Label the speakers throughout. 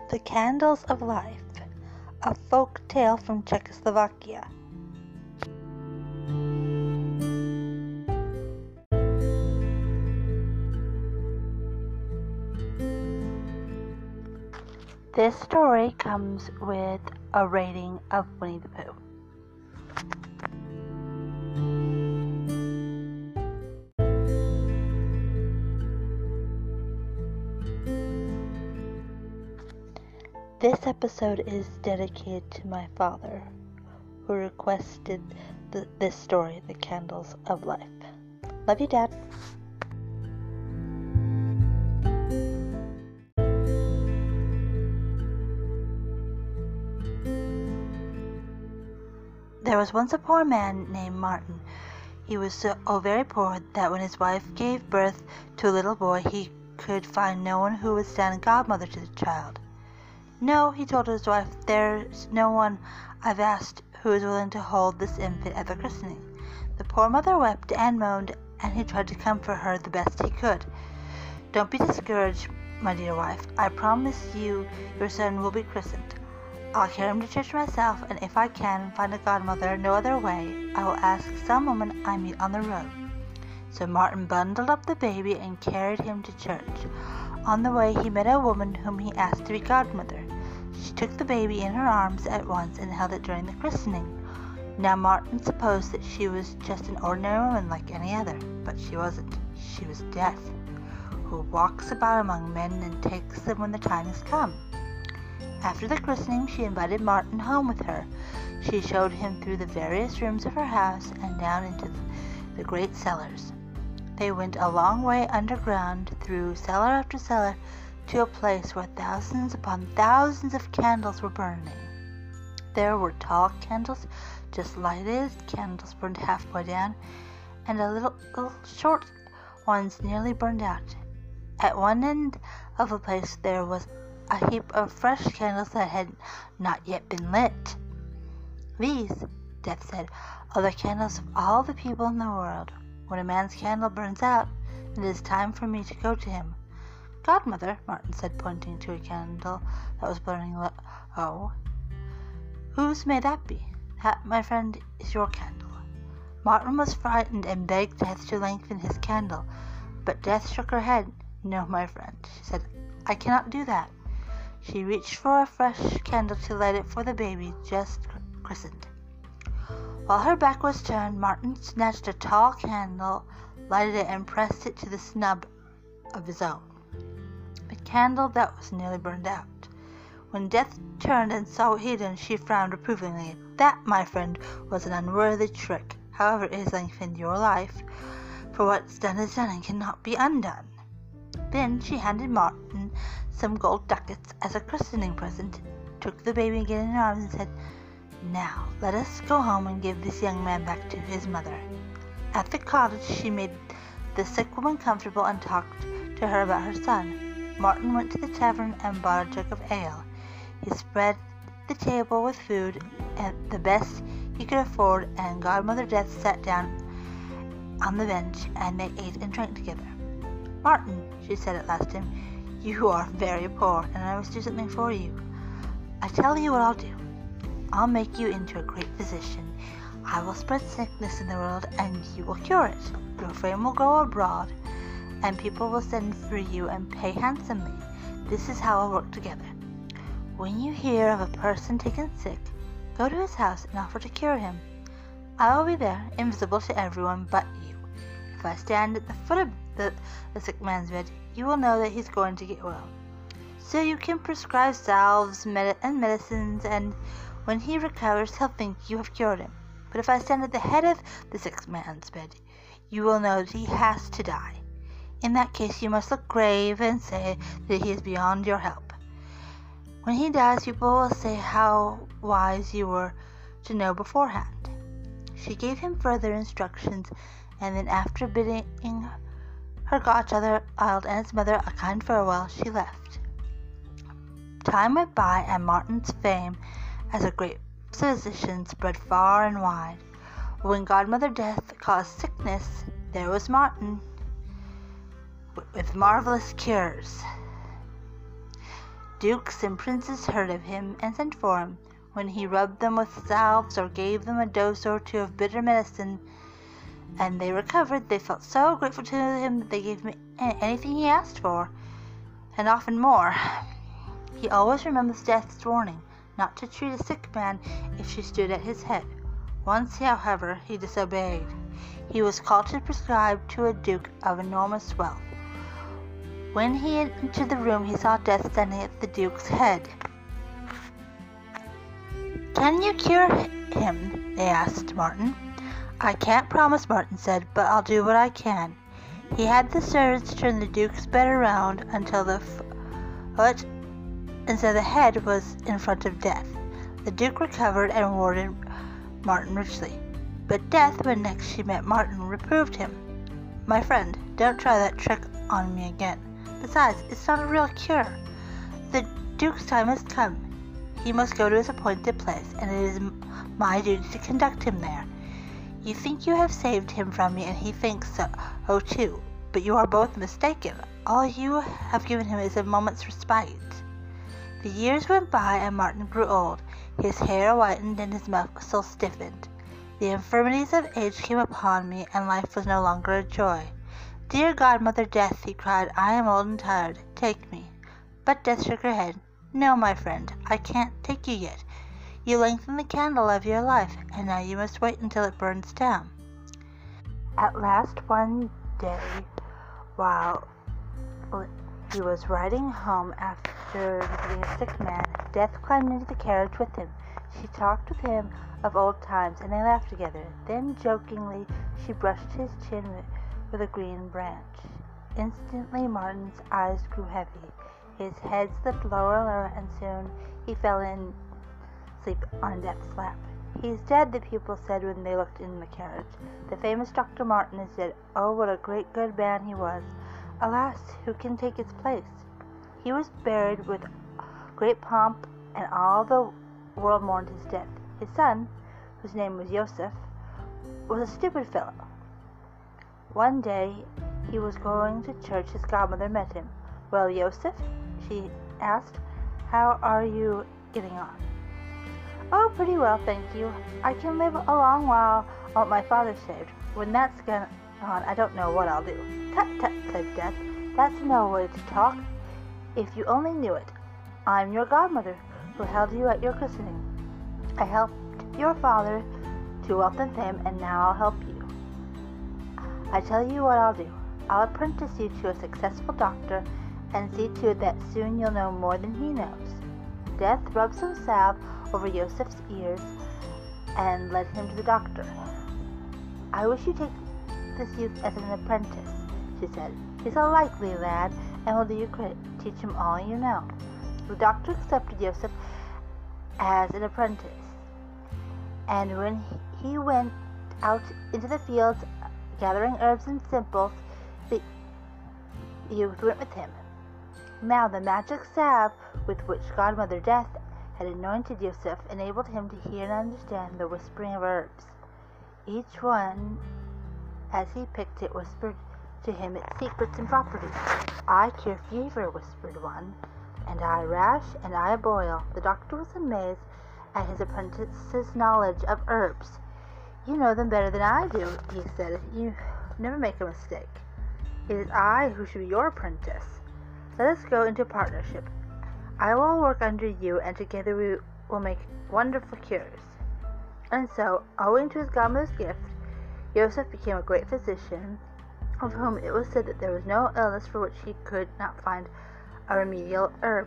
Speaker 1: The Candles of Life, a folk tale from Czechoslovakia. This story comes with a rating of Winnie the Pooh. This episode is dedicated to my father, who requested this story, The Candles of Life. Love you, Dad. There was once a poor man named Martin. He was so very poor that when his wife gave birth to a little boy, he could find no one who would stand godmother to the child. "No," he told his wife, "there's no one I've asked who is willing to hold this infant at the christening." The poor mother wept and moaned, and he tried to comfort her the best he could. "Don't be discouraged, my dear wife. I promise you your son will be christened. I'll carry him to church myself, and if I can find a godmother no other way, I will ask some woman I meet on the road." So Martin bundled up the baby and carried him to church. On the way he met a woman whom he asked to be godmother. She took the baby in her arms at once and held it during the christening. Now Martin supposed that she was just an ordinary woman like any other, but she wasn't. She was Death, who walks about among men and takes them when the time has come. After the christening, she invited Martin home with her. She showed him through the various rooms of her house and down into the great cellars. They went a long way underground, through cellar after cellar, to a place where thousands upon thousands of candles were burning. There were tall candles just lighted, candles burned halfway down, and a little short ones nearly burned out. At one end of the place there was a heap of fresh candles that had not yet been lit. "These," Death said, "are the candles of all the people in the world. When a man's candle burns out, it is time for me to go to him." "Godmother," Martin said, pointing to a candle that was burning low. "Oh, whose may that be?" "That, my friend, is your candle." Martin was frightened and begged Death to lengthen his candle, but Death shook her head. "No, my friend," she said, "I cannot do that." She reached for a fresh candle to light it for the baby just christened. While her back was turned, Martin snatched a tall candle, lighted it, and pressed it to the snub of his own, a candle that was nearly burned out. When Death turned and saw what he had done, she frowned reprovingly. "That, my friend, was an unworthy trick. However, it has lengthened your life, for what's done is done and cannot be undone." Then she handed Martin some gold ducats as a christening present, took the baby again in her arms, and said, "Now let us go home and give this young man back to his mother." At the cottage she made the sick woman comfortable and talked to her about her son. Martin went to the tavern and bought a jug of ale. He spread the table with food, and the best he could afford, and Godmother Death sat down on the bench, and they ate and drank together. "Martin," she said at last to him, "you are very poor, and I must do something for you. I tell you what I'll do. I'll make you into a great physician. I will spread sickness in the world, and you will cure it. Your fame will go abroad, and people will send for you and pay handsomely. This is how we'll work together. When you hear of a person taken sick, go to his house and offer to cure him. I will be there, invisible to everyone but you. If I stand at the foot of the sick man's bed, you will know that he's going to get well. So you can prescribe salves and medicines, and when he recovers, he'll think you have cured him. But if I stand at the head of the sick man's bed, you will know that he has to die. In that case, you must look grave and say that he is beyond your help. When he dies, people will say how wise you were to know beforehand." She gave him further instructions, and then after bidding her godchild and his mother a kind farewell, she left. Time went by, and Martin's fame as a great physician spread far and wide. When Godmother Death caused sickness, there was Martin with marvelous cures. Dukes and princes heard of him and sent for him. When he rubbed them with salves or gave them a dose or two of bitter medicine and they recovered, they felt so grateful to him that they gave him anything he asked for, and often more. He always remembers Death's warning not to treat a sick man if she stood at his head. Once, however, he disobeyed. He was called to prescribe to a duke of enormous wealth. When he entered the room, he saw Death standing at the duke's head. "Can you cure him?" they asked Martin. "I can't promise," Martin said, "but I'll do what I can." He had the servants turn the duke's bed around until the foot instead of the head was in front of Death. The duke recovered and rewarded Martin richly. But Death, when next she met Martin, reproved him. "My friend, don't try that trick on me again. Besides, it's not a real cure. The duke's time has come. He must go to his appointed place, and it is my duty to conduct him there. You think you have saved him from me, and he thinks so too, but you are both mistaken. All you have given him is a moment's respite." The years went by, and Martin grew old. His hair whitened and his muscles stiffened. The infirmities of age came upon me, and life was no longer a joy. "Dear godmother Death," he cried, "I am old and tired. Take me." But Death shook her head. "No, my friend, I can't take you yet. You lengthened the candle of your life, and now you must wait until it burns down." At last, one day, while he was riding home after visiting a sick man, Death climbed into the carriage with him. She talked with him of old times, and they laughed together. Then, jokingly, she brushed his chin with a green branch. Instantly, Martin's eyes grew heavy. His head slipped lower and lower, and soon he fell in sleep on Death's lap. "He's dead," the people said when they looked in the carriage. "The famous Dr. Martin is dead. Oh, what a great good man he was! Alas, who can take his place?" He was buried with great pomp, and all the world mourned his death. His son, whose name was Joseph, was a stupid fellow. One day he was going to church. His godmother met him. "Well, Joseph," she asked, "how are you getting on?" "Oh, pretty well, thank you. I can live a long while on what my father saved. When that's gone, I don't know what I'll do." "Tut, tut," said Death. "That's no way to talk. If you only knew it. I'm your godmother, who held you at your christening. I helped your father to wealth and fame, and now I'll help you. I tell you what I'll do. I'll apprentice you to a successful doctor, and see to it that soon you'll know more than he knows." Death rubbed some salve over Joseph's ears and led him to the doctor. "I wish you'd take this youth as an apprentice," she said. "He's a likely lad, and will do you credit. Teach him all you know." The doctor accepted Joseph as an apprentice, and when he went out into the fields gathering herbs and simples, the youth went with him. Now the magic salve with which Godmother Death had anointed Joseph enabled him to hear and understand the whispering of herbs. Each one, as he picked it, whispered to him its secrets and properties. "I cure fever," whispered one, "and I rash, and I boil." The doctor was amazed at his apprentice's knowledge of herbs. "You know them better than I do," he said. "You never make a mistake. It is I who should be your apprentice. Let us go into partnership. I will work under you, and together we will make wonderful cures." And so, owing to his godmother's gift, Joseph became a great physician, of whom it was said that there was no illness for which he could not find a remedial herb.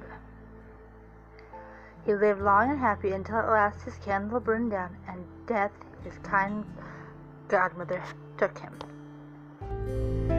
Speaker 1: He lived long and happy until at last his candle burned down, and Death, his kind godmother, took him.